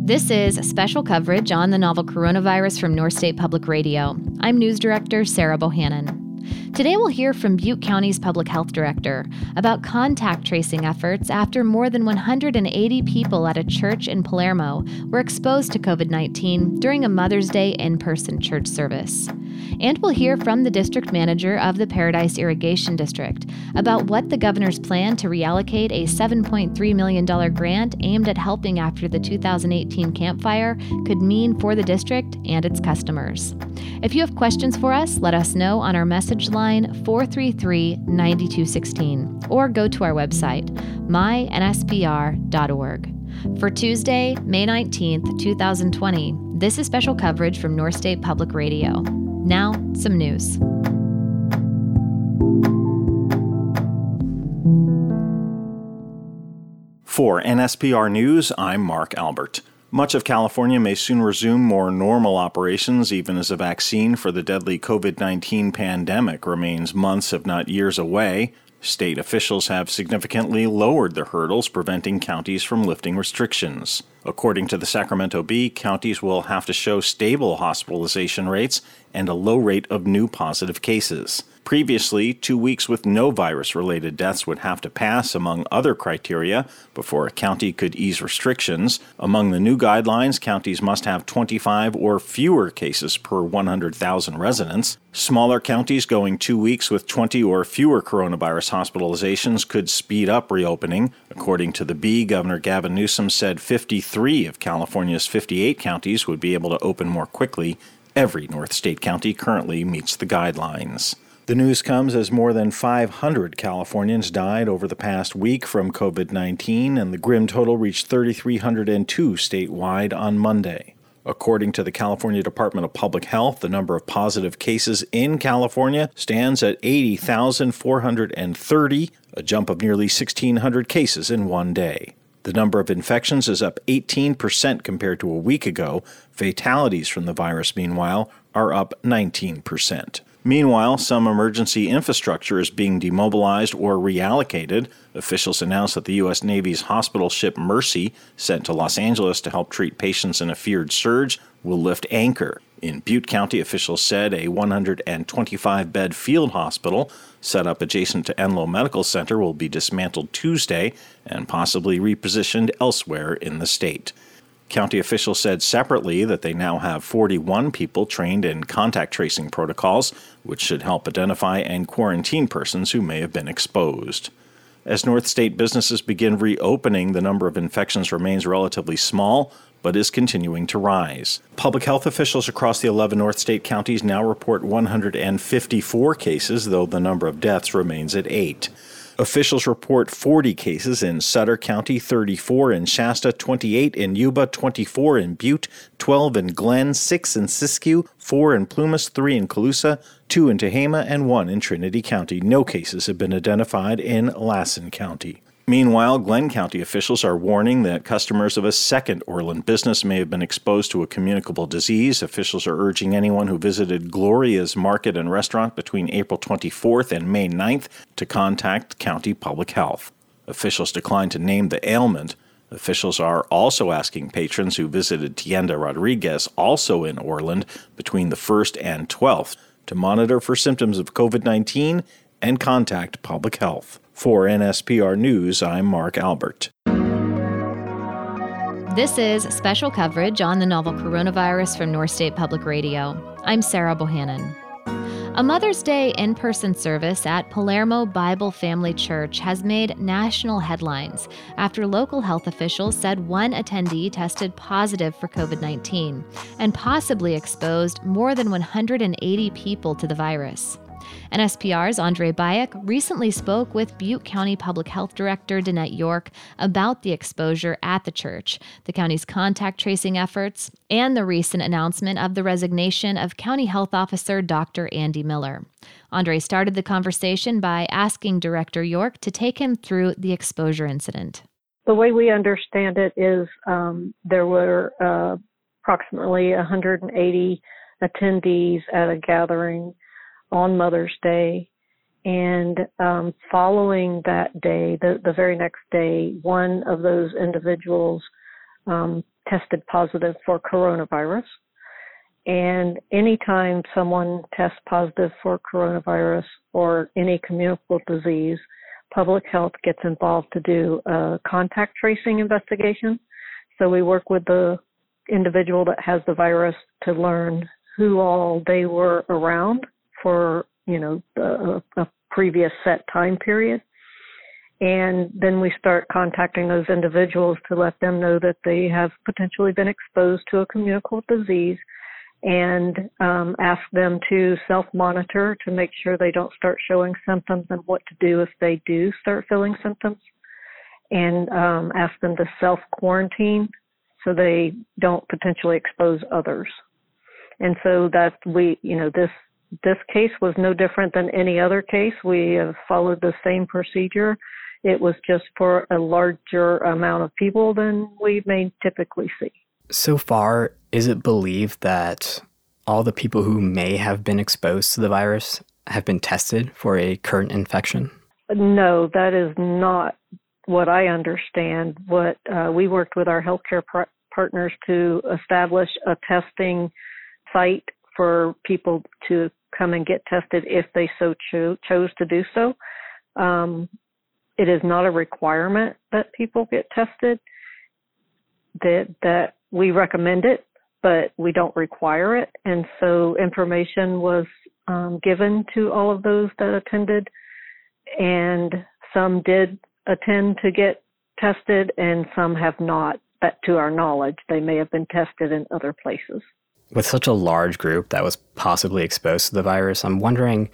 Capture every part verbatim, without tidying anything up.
This is special coverage on the novel coronavirus from North State Public Radio. I'm News Director Sarah Bohannon. Today we'll hear from Butte County's Public Health Director about contact tracing efforts after more than one hundred eighty people at a church in Palermo were exposed to covid nineteen during a Mother's Day in-person church service. And we'll hear from the district manager of the Paradise Irrigation District about what the governor's plan to reallocate a seven point three million dollars grant aimed at helping after the two thousand eighteen Camp Fire could mean for the district and its customers. If you have questions for us, let us know on our message line four three three, nine two one six or go to our website, my n s p r dot org. For Tuesday, May nineteenth, twenty twenty, this is special coverage from North State Public Radio. Now, some news. For N S P R News, I'm Mark Albert. Much of California may soon resume more normal operations, even as a vaccine for the deadly covid nineteen pandemic remains months, if not years away. State officials have significantly lowered the hurdles preventing counties from lifting restrictions. According to the Sacramento Bee, counties will have to show stable hospitalization rates and a low rate of new positive cases. Previously, two weeks with no virus-related deaths would have to pass, among other criteria, before a county could ease restrictions. Among the new guidelines, counties must have twenty-five or fewer cases per one hundred thousand residents. Smaller counties going two weeks with twenty or fewer coronavirus hospitalizations could speed up reopening. According to the Bee, Governor Gavin Newsom said fifty-three of California's fifty-eight counties would be able to open more quickly. Every North State county currently meets the guidelines. The news comes as more than five hundred Californians died over the past week from covid nineteen, and the grim total reached three thousand three hundred two statewide on Monday. According to the California Department of Public Health, the number of positive cases in California stands at eighty thousand four hundred thirty, a jump of nearly sixteen hundred cases in one day. The number of infections is up eighteen percent compared to a week ago. Fatalities from the virus, meanwhile, are up nineteen percent. Meanwhile, some emergency infrastructure is being demobilized or reallocated. Officials announced that the U S Navy's hospital ship Mercy, sent to Los Angeles to help treat patients in a feared surge, will lift anchor. In Butte County, officials said a one hundred twenty-five bed field hospital set up adjacent to Enloe Medical Center will be dismantled Tuesday and possibly repositioned elsewhere in the state. County officials said separately that they now have forty-one people trained in contact tracing protocols, which should help identify and quarantine persons who may have been exposed. As North State businesses begin reopening, the number of infections remains relatively small, but is continuing to rise. Public health officials across the eleven North State counties now report one hundred fifty-four cases, though the number of deaths remains at eight. Officials report forty cases in Sutter County, thirty-four in Shasta, twenty-eight in Yuba, twenty-four in Butte, twelve in Glen, six in Siskiyou, four in Plumas, three in Colusa, two in Tehama, and one in Trinity County. No cases have been identified in Lassen County. Meanwhile, Glenn County officials are warning that customers of a second Orland business may have been exposed to a communicable disease. Officials are urging anyone who visited Gloria's Market and Restaurant between April twenty-fourth and May ninth to contact County Public Health. Officials declined to name the ailment. Officials are also asking patrons who visited Tienda Rodriguez, also in Orland, between the first and twelfth to monitor for symptoms of covid nineteen and contact Public Health. For N S P R News, I'm Mark Albert. This is special coverage on the novel coronavirus from North State Public Radio. I'm Sarah Bohannon. A Mother's Day in-person service at Palermo Bible Family Church has made national headlines after local health officials said one attendee tested positive for covid nineteen and possibly exposed more than one hundred eighty people to the virus. N S P R's Andre Bayek recently spoke with Butte County Public Health Director Danette York about the exposure at the church, the county's contact tracing efforts, and the recent announcement of the resignation of County Health Officer Doctor Andy Miller. Andre started the conversation by asking Director York to take him through the exposure incident. The way we understand it is um, there were uh, approximately one hundred eighty attendees at a gathering on Mother's Day, and um, following that day, the, the very next day, one of those individuals um, tested positive for coronavirus. And anytime someone tests positive for coronavirus or any communicable disease, public health gets involved to do a contact tracing investigation. So we work with the individual that has the virus to learn who all they were around for, you know, a, a previous set time period. And then we start contacting those individuals to let them know that they have potentially been exposed to a communicable disease, and um, ask them to self-monitor to make sure they don't start showing symptoms and what to do if they do start feeling symptoms, and um, ask them to self-quarantine so they don't potentially expose others. And so that we, you know, this this case was no different than any other case. We have followed the same procedure. It was just for a larger amount of people than we may typically see. So far, is it believed that all the people who may have been exposed to the virus have been tested for a current infection? No, that is not what I understand. What uh, we worked with our healthcare par- partners to establish a testing site for people to come and get tested if they so cho- chose to do so. Um, it is not a requirement that people get tested. That that we recommend it, but we don't require it. And so information was um, given to all of those that attended, and some did attend to get tested and some have not. But to our knowledge, they may have been tested in other places. With such a large group that was possibly exposed to the virus, I'm wondering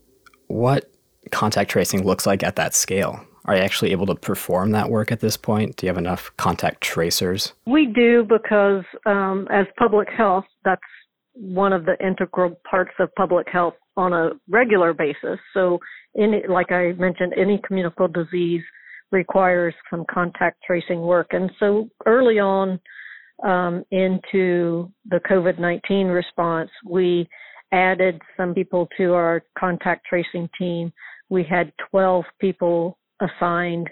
what contact tracing looks like at that scale. Are you actually able to perform that work at this point? Do you have enough contact tracers? We do, because um, as public health, that's one of the integral parts of public health on a regular basis. So, any, like I mentioned, any communicable disease requires some contact tracing work. And so early on um, into the covid nineteen response, we added some people to our contact tracing team. We had twelve people assigned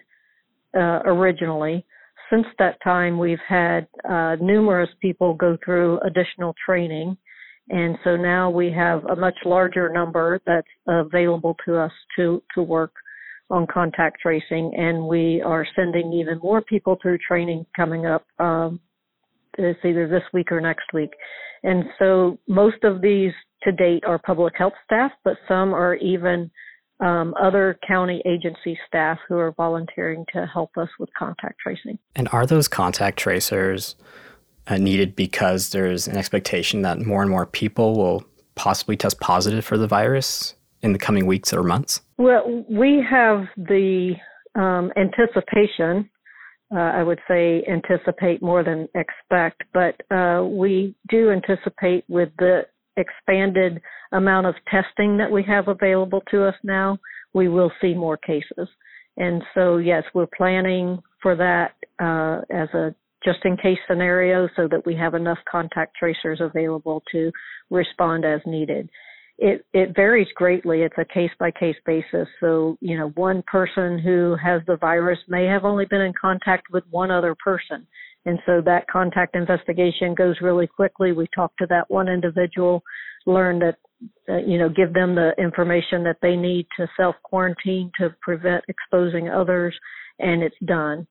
uh, originally. Since that time, we've had uh, numerous people go through additional training. And so now we have a much larger number that's available to us to, to work on contact tracing. And we are sending even more people through training coming up. Um, it's either this week or next week. And so most of these to date are public health staff, but some are even Um, other county agency staff who are volunteering to help us with contact tracing. And are those contact tracers uh, needed because there's an expectation that more and more people will possibly test positive for the virus in the coming weeks or months? Well, we have the um, anticipation, uh, I would say anticipate more than expect, but uh, we do anticipate with the expanded amount of testing that we have available to us now, we will see more cases. And so, yes, we're planning for that uh, as a just-in-case scenario so that we have enough contact tracers available to respond as needed. It, it varies greatly. It's a case-by-case basis. So, you know, one person who has the virus may have only been in contact with one other person. And so that contact investigation goes really quickly. We talk to that one individual, learn that, uh, you know, give them the information that they need to self-quarantine to prevent exposing others, and it's done.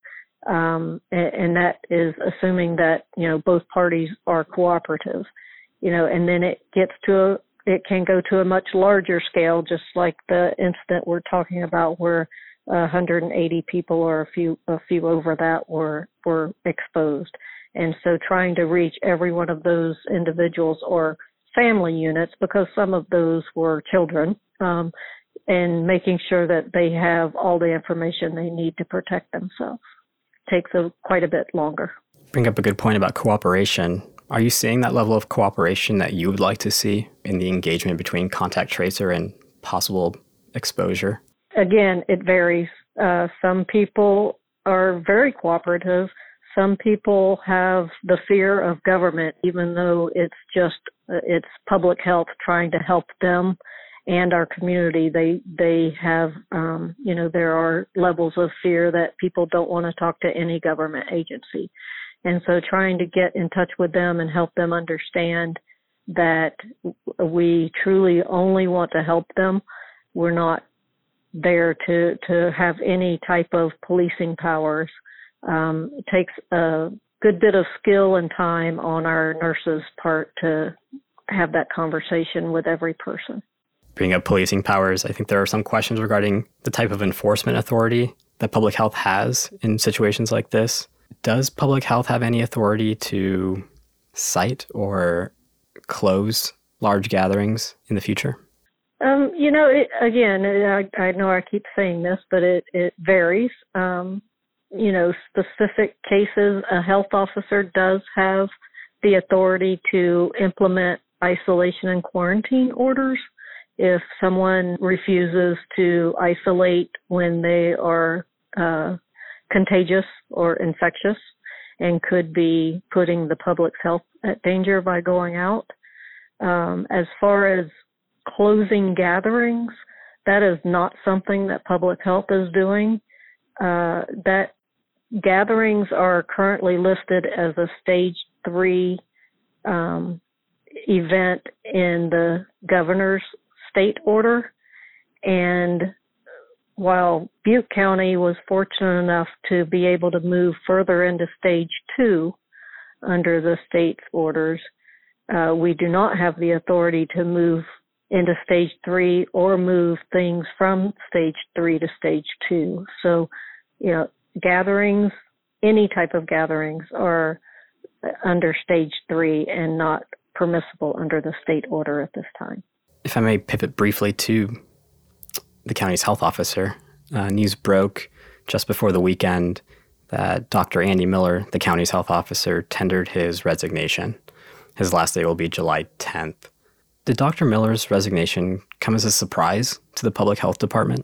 Um, and, and that is assuming that, you know, both parties are cooperative, you know, and then it gets to a, it can go to a much larger scale, just like the incident we're talking about where one hundred eighty people or a few a few over that were were exposed. And so trying to reach every one of those individuals or family units, because some of those were children, um, and making sure that they have all the information they need to protect themselves takes a, quite a bit longer. Bring up a good point about cooperation. Are you seeing that level of cooperation that you would like to see in the engagement between contact tracer and possible exposure? Again, it varies. Uh, some people are very cooperative. Some people have the fear of government, even though it's just, uh, it's public health trying to help them and our community. They, they have, um, you know, there are levels of fear that people don't want to talk to any government agency. And so trying to get in touch with them and help them understand that we truly only want to help them. We're not there to, to have any type of policing powers. Um, it takes a good bit of skill and time on our nurses' part to have that conversation with every person. Bringing up policing powers, I think there are some questions regarding the type of enforcement authority that public health has in situations like this. Does public health have any authority to cite or close large gatherings in the future? Um, you know, it, again, I, I know I keep saying this, but it, it varies. Um, you know, specific cases, a health officer does have the authority to implement isolation and quarantine orders. If someone refuses to isolate when they are uh, contagious or infectious and could be putting the public's health at danger by going out. Um, as far as closing gatherings, that is not something that public health is doing. Uh, that gatherings are currently listed as a stage three um, event in the governor's state order. And while Butte County was fortunate enough to be able to move further into stage two under the state's orders, uh, we do not have the authority to move into stage three or move things from stage three to stage two. So, you know, gatherings, any type of gatherings are under stage three and not permissible under the state order at this time. If I may pivot briefly to the county's health officer, uh, news broke just before the weekend that Doctor Andy Miller, the county's health officer, tendered his resignation. His last day will be July tenth. Did Doctor Miller's resignation come as a surprise to the public health department?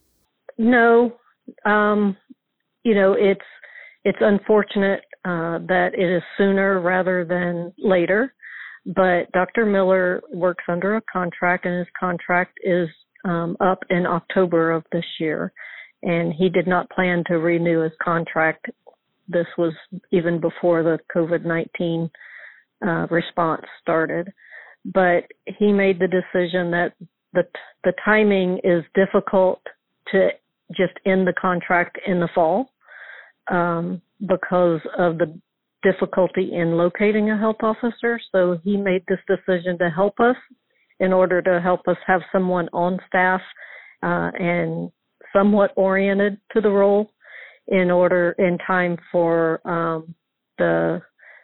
No. Um, you know, it's it's unfortunate uh, that it is sooner rather than later. But Doctor Miller works under a contract, and his contract is um, up in October of this year. And he did not plan to renew his contract. This was even before the COVID nineteen uh, response started. But he made the decision that the the timing is difficult to just end the contract in the fall um, because of the difficulty in locating a health officer. So he made this decision to help us in order to help us have someone on staff uh, and somewhat oriented to the role in order in time for um, the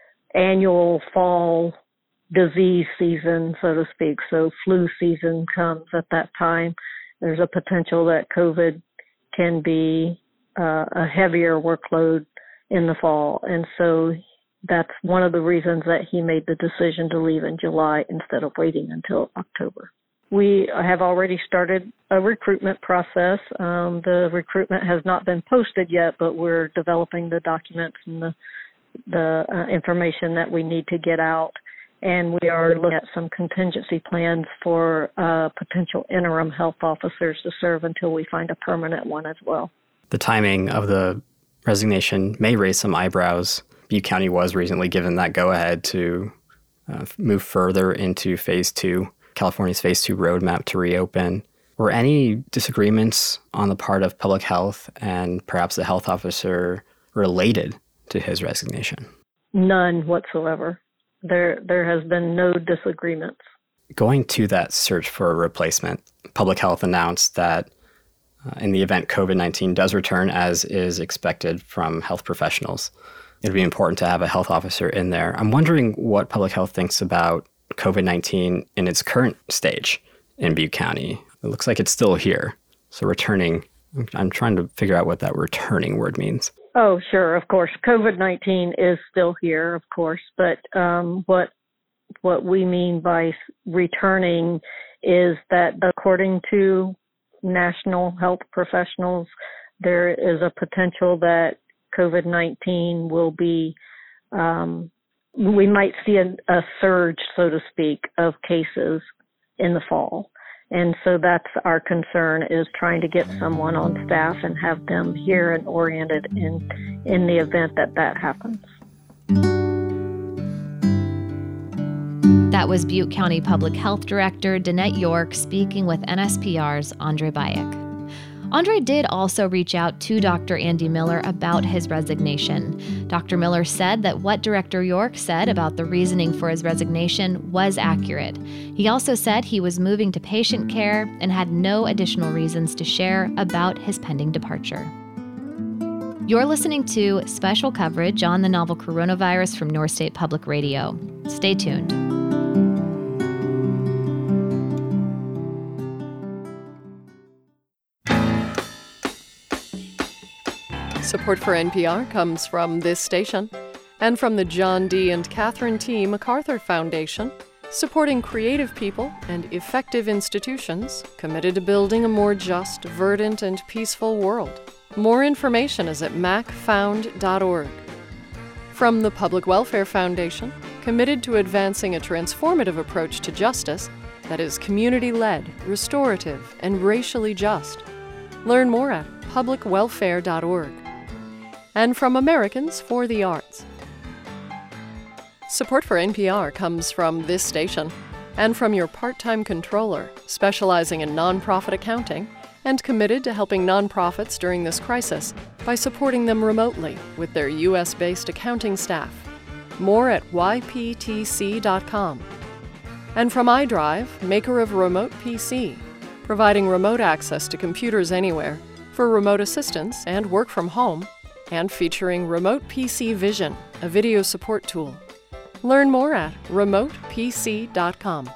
annual fall disease season, so to speak. So flu season comes at that time. There's a potential that COVID can be uh, a heavier workload in the fall. And so that's one of the reasons that he made the decision to leave in July instead of waiting until October. We have already started a recruitment process. Um, the recruitment has not been posted yet, but we're developing the documents and the, the uh, information that we need to get out. And we are looking at some contingency plans for uh, potential interim health officers to serve until we find a permanent one as well. The timing of the resignation may raise some eyebrows. Butte County was recently given that go-ahead to uh, move further into phase two, California's phase two roadmap to reopen. Were any disagreements on the part of public health and perhaps the health officer related to his resignation? None whatsoever. There, there has been no disagreements. Going to that search for a replacement, public health announced that uh, in the event COVID nineteen does return, as is expected from health professionals, it would be important to have a health officer in there. I'm wondering what public health thinks about COVID nineteen in its current stage in Butte County. It looks like it's still here. So returning, I'm trying to figure out what that returning word means. Oh, sure, of course. COVID nineteen is still here, of course, but um, what what we mean by returning is that according to national health professionals, there is a potential that COVID nineteen will be, um, we might see a, a surge, so to speak, of cases in the fall. And so that's our concern, is trying to get someone on staff and have them here and oriented in, in the event that that happens. That was Butte County Public Health Director Danette York speaking with N S P R's Andre Bayek. Andre did also reach out to Doctor Andy Miller about his resignation. Doctor Miller said that what Director York said about the reasoning for his resignation was accurate. He also said he was moving to patient care and had no additional reasons to share about his pending departure. You're listening to special coverage on the novel coronavirus from North State Public Radio. Stay tuned. Support for N P R comes from this station and from the John D. and Catherine T. MacArthur Foundation, supporting creative people and effective institutions committed to building a more just, verdant, and peaceful world. More information is at mac found dot org. From the Public Welfare Foundation, committed to advancing a transformative approach to justice that is community-led, restorative, and racially just. Learn more at public welfare dot org. And from Americans for the Arts. Support for N P R comes from this station and from your part-time controller, specializing in nonprofit accounting and committed to helping nonprofits during this crisis by supporting them remotely with their U S-based accounting staff. More at y p t c dot com. And from iDrive, maker of Remote P C, providing remote access to computers anywhere for remote assistance and work from home, and featuring Remote P C Vision, a video support tool. Learn more at remote p c dot com.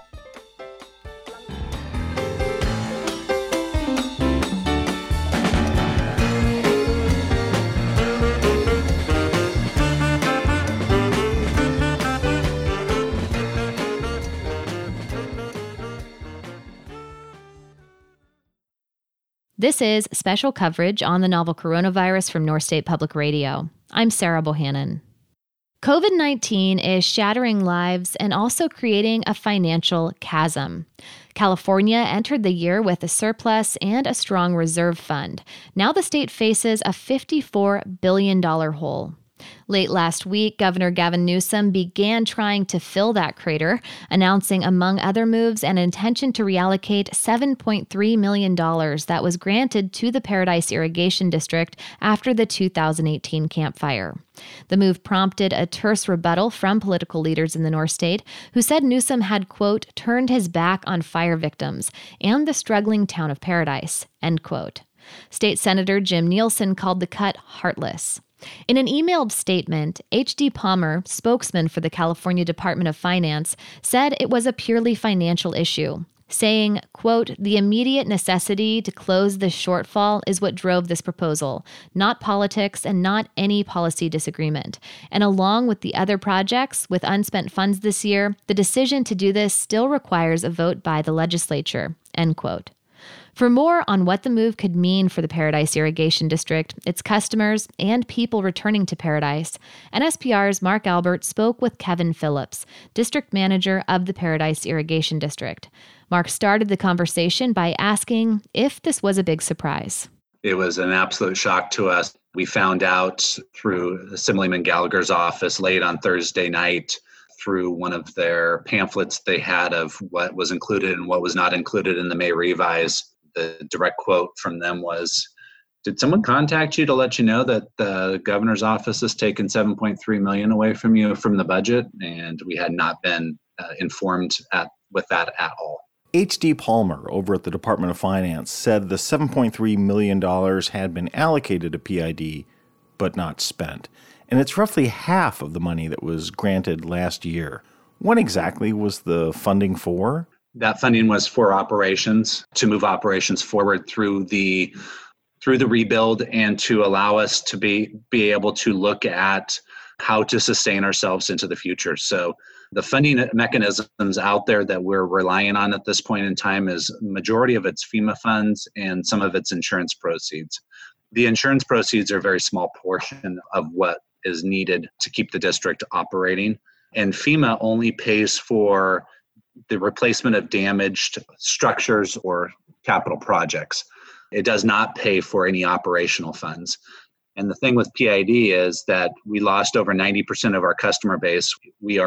This is special coverage on the novel coronavirus from North State Public Radio. I'm Sarah Bohannon. COVID nineteen is shattering lives and also creating a financial chasm. California entered the year with a surplus and a strong reserve fund. Now the state faces a fifty-four billion dollars hole. Late last week, Governor Gavin Newsom began trying to fill that crater, announcing, among other moves, an intention to reallocate seven point three million dollars that was granted to the Paradise Irrigation District after the two thousand eighteen Camp Fire. The move prompted a terse rebuttal from political leaders in the North State, who said Newsom had, quote, turned his back on fire victims and the struggling town of Paradise, end quote. State Senator Jim Nielsen called the cut heartless. In an emailed statement, H D Palmer, spokesman for the California Department of Finance, said it was a purely financial issue, saying, quote, the immediate necessity to close this shortfall is what drove this proposal, not politics and not any policy disagreement. And along with the other projects with unspent funds this year, the decision to do this still requires a vote by the legislature, end quote. For more on what the move could mean for the Paradise Irrigation District, its customers, and people returning to Paradise, N S P R's Mark Albert spoke with Kevin Phillips, district manager of the Paradise Irrigation District. Mark started the conversation by asking if this was a big surprise. It was an absolute shock to us. We found out through Assemblyman Gallagher's office late on Thursday night, through one of their pamphlets they had of what was included and what was not included in the May revise. The direct quote from them was, did someone contact you to let you know that the governor's office has taken seven point three million dollars away from you from the budget? And we had not been uh, informed at, with that at all. H D Palmer over at the Department of Finance said the seven point three million dollars had been allocated to P I D, but not spent. And it's roughly half of the money that was granted last year. What exactly was the funding for? That funding was for operations, to move operations forward through the through the rebuild and to allow us to be be able to look at how to sustain ourselves into the future. So the funding mechanisms out there that we're relying on at this point in time is majority of it's FEMA funds and some of it's insurance proceeds. The insurance proceeds are a very small portion of what is needed to keep the district operating. And FEMA only pays for the replacement of damaged structures or capital projects. It does not pay for any operational funds. And the thing with P I D is that we lost over ninety percent of our customer base. We are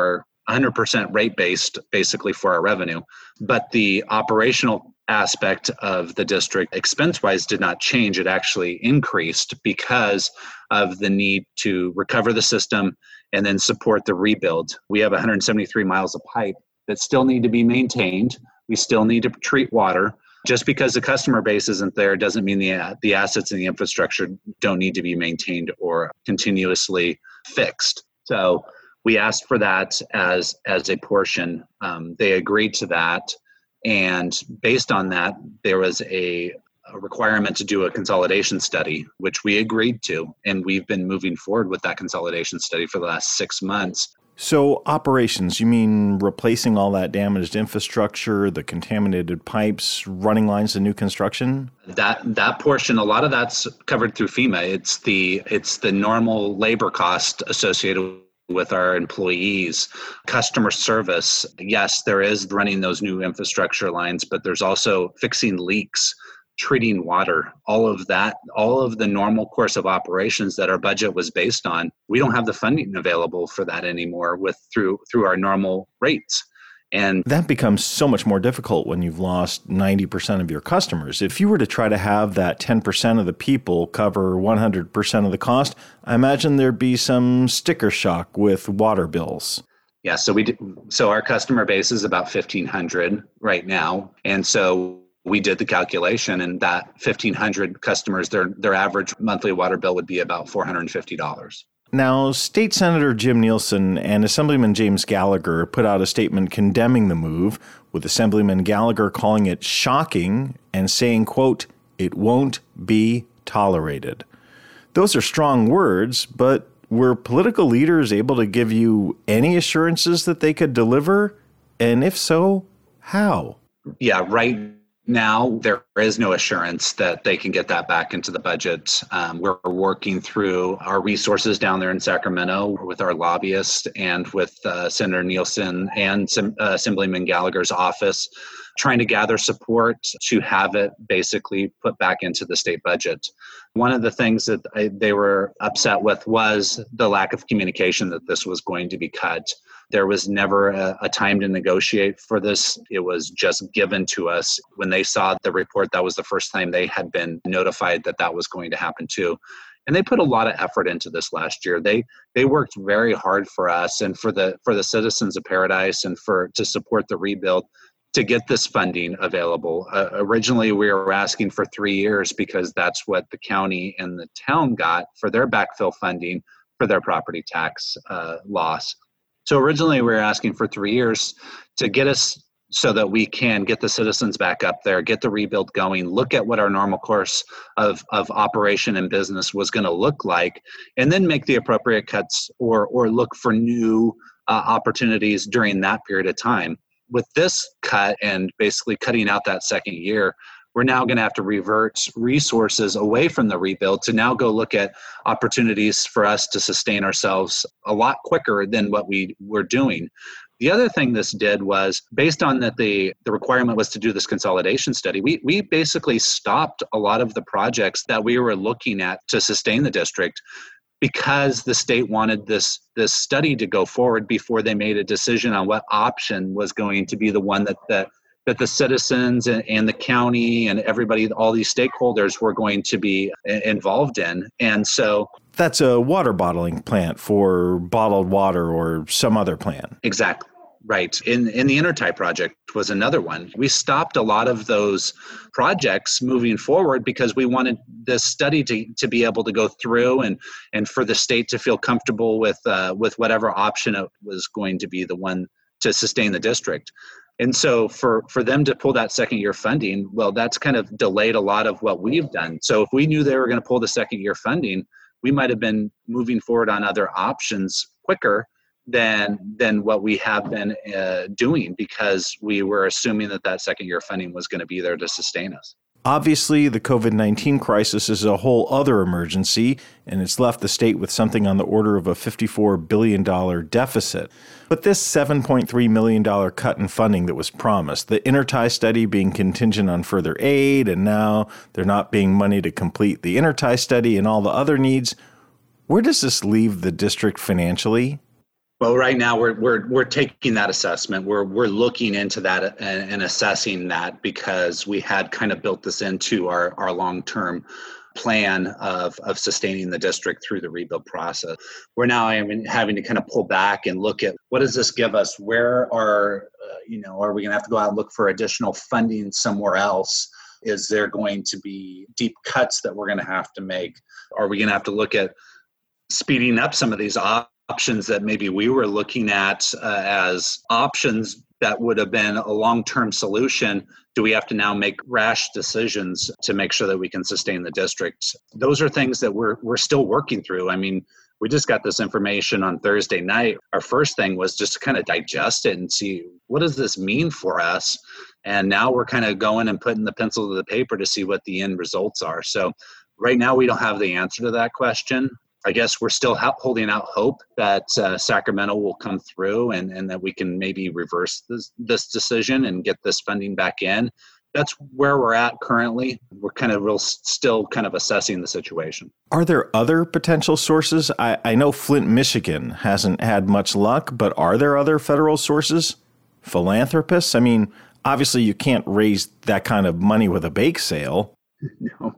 one hundred percent rate-based basically for our revenue. But the operational aspect of the district expense-wise did not change. It actually increased because of the need to recover the system and then support the rebuild. We have one hundred seventy-three miles of pipe that still need to be maintained. We still need to treat water. Just because the customer base isn't there doesn't mean the, the assets and the infrastructure don't need to be maintained or continuously fixed. So we asked for that as, as a portion. Um, they agreed to that. And based on that, there was a, a requirement to do a consolidation study, which we agreed to. And we've been moving forward with that consolidation study for the last six months. So operations, you mean replacing all that damaged infrastructure, the contaminated pipes, running lines to new construction? That that portion, a lot of that's covered through FEMA. It's the it's the normal labor cost associated with our employees. Customer service, yes, there is running those new infrastructure lines, but there's also fixing leaks, treating water, all of that, all of the normal course of operations that our budget was based on. We don't have the funding available for that anymore with through through our normal rates. And that becomes so much more difficult when you've lost ninety percent of your customers. If you were to try to have that ten percent of the people cover one hundred percent of the cost, I imagine there'd be some sticker shock with water bills. Yeah, so we did, so our customer base is about fifteen hundred right now. And so we did the calculation, and that fifteen hundred customers, their their average monthly water bill would be about four hundred fifty dollars. Now, State Senator Jim Nielsen and Assemblyman James Gallagher put out a statement condemning the move, with Assemblyman Gallagher calling it shocking and saying, quote, "It won't be tolerated." Those are strong words, but were political leaders able to give you any assurances that they could deliver? And if so, how? Yeah, right now there is no assurance that they can get that back into the budget. Um, we're working through our resources down there in Sacramento with our lobbyists and with uh, Senator Nielsen and Sem- uh, Assemblyman Gallagher's office, trying to gather support to have it basically put back into the state budget. One of the things that I, they were upset with was the lack of communication that this was going to be cut. There was never a, a time to negotiate for this. It was just given to us. When they saw the report, that was the first time they had been notified that that was going to happen too. And they put a lot of effort into this last year. They they worked very hard for us and for the for the citizens of Paradise and for to support the rebuild to get this funding available. Uh, originally, we were asking for three years because that's what the county and the town got for their backfill funding for their property tax uh, loss. So originally we were asking for three years to get us so that we can get the citizens back up there, get the rebuild going, look at what our normal course of, of operation and business was going to look like, and then make the appropriate cuts or, or look for new uh, opportunities during that period of time. With this cut and basically cutting out that second year, we're now going to have to revert resources away from the rebuild to now go look at opportunities for us to sustain ourselves a lot quicker than what we were doing. The other thing this did was, based on that the, the requirement was to do this consolidation study, we, we basically stopped a lot of the projects that we were looking at to sustain the district because the state wanted this, this study to go forward before they made a decision on what option was going to be the one that, that that the citizens and, and the county and everybody, all these stakeholders were going to be involved in. And so that's a water bottling plant for bottled water or some other plant. Exactly. Right. In in the Intertie project was another one. We stopped a lot of those projects moving forward because we wanted this study to, to be able to go through and, and for the state to feel comfortable with uh, with whatever option it was going to be the one to sustain the district. And so for, for them to pull that second year funding, well, that's kind of delayed a lot of what we've done. So if we knew they were going to pull the second year funding, we might have been moving forward on other options quicker than than what we have been uh, doing because we were assuming that that second year funding was going to be there to sustain us. Obviously, the covid nineteen crisis is a whole other emergency, and it's left the state with something on the order of a fifty-four billion dollars deficit. But this seven point three million dollars cut in funding that was promised, the Intertie study being contingent on further aid, and now there not being money to complete the Intertie study and all the other needs, where does this leave the district financially? Well, right now we're we're we're taking that assessment. We're we're looking into that and, and assessing that because we had kind of built this into our our long-term plan of of sustaining the district through the rebuild process. We're now having to kind of pull back and look at what does this give us? Where are uh, you know are we going to have to go out and look for additional funding somewhere else? Is there going to be deep cuts that we're going to have to make? Are we going to have to look at speeding up some of these options? options that maybe we were looking at uh, as options that would have been a long-term solution? Do we have to now make rash decisions to make sure that we can sustain the district? Those are things that we're we're still working through. I mean, we just got this information on Thursday night. Our first thing was just to kind of digest it and see, what does this mean for us? And now we're kind of going and putting the pencil to the paper to see what the end results are. So right now we don't have the answer to that question. I guess we're still ha- holding out hope that uh, Sacramento will come through and, and that we can maybe reverse this, this decision and get this funding back in. That's where we're at currently. We're kind of real still kind of assessing the situation. Are there other potential sources? I, I know Flint, Michigan hasn't had much luck, but are there other federal sources? Philanthropists? I mean, obviously you can't raise that kind of money with a bake sale. No.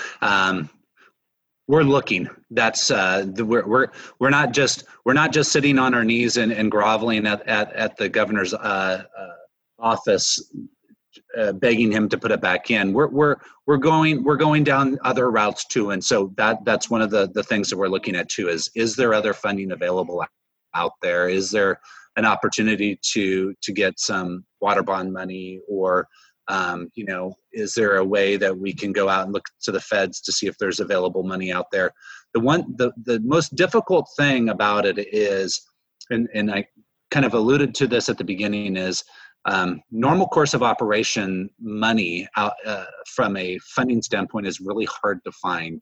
Um, We're looking. That's uh, the, we're we're we're not just we're not just sitting on our knees and, and groveling at, at, at the governor's uh, uh, office, uh, begging him to put it back in. We're we're we're going we're going down other routes too, and so that that's one of the, the things that we're looking at too. Is is there other funding available out there? Is there an opportunity to to get some water bond money or Um, you know, is there a way that we can go out and look to the feds to see if there's available money out there? The one, the, the most difficult thing about it is, and, and I kind of alluded to this at the beginning, is um, normal course of operation money out, uh, from a funding standpoint is really hard to find.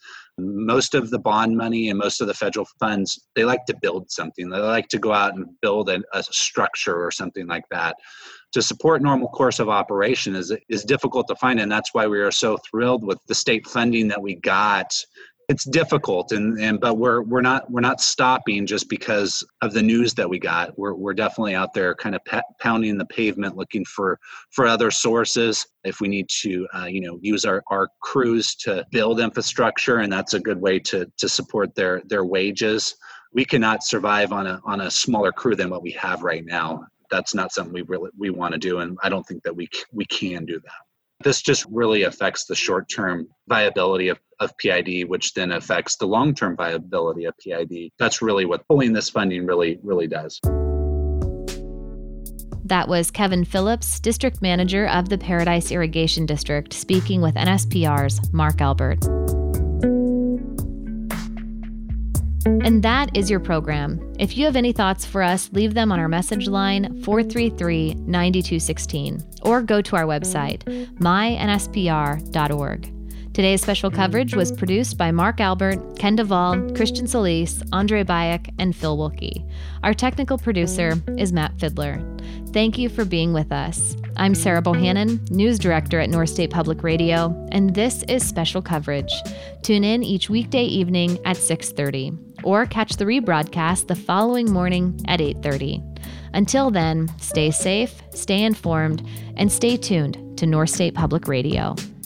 Most of the bond money and most of the federal funds, they like to build something. They like to go out and build a, a structure or something like that. To support normal course of operation is is difficult to find, and that's why we are so thrilled with the state funding that we got. It's difficult, and, and but we're we're not we're not stopping just because of the news that we got. We're we're definitely out there, kind of pe- pounding the pavement, looking for for other sources. If we need to, uh, you know, use our, our crews to build infrastructure, and that's a good way to to support their their wages. We cannot survive on a on a smaller crew than what we have right now. That's not something we really we want to do, and I don't think that we we can do that. This just really affects the short-term viability of, of P I D, which then affects the long-term viability of P I D. That's really what pulling this funding really, really does. That was Kevin Phillips, District Manager of the Paradise Irrigation District, speaking with N S P R's Mark Albert. And that is your program. If you have any thoughts for us, leave them on our message line four three three, nine two one six or go to our website, my n s p r dot org. Today's special coverage was produced by Mark Albert, Ken Duvall, Christian Solis, Andre Bayek, and Phil Wilkie. Our technical producer is Matt Fidler. Thank you for being with us. I'm Sarah Bohannon, News Director at North State Public Radio, and this is Special Coverage. Tune in each weekday evening at six thirty, or catch the rebroadcast the following morning at eight thirty. Until then, stay safe, stay informed, and stay tuned to North State Public Radio.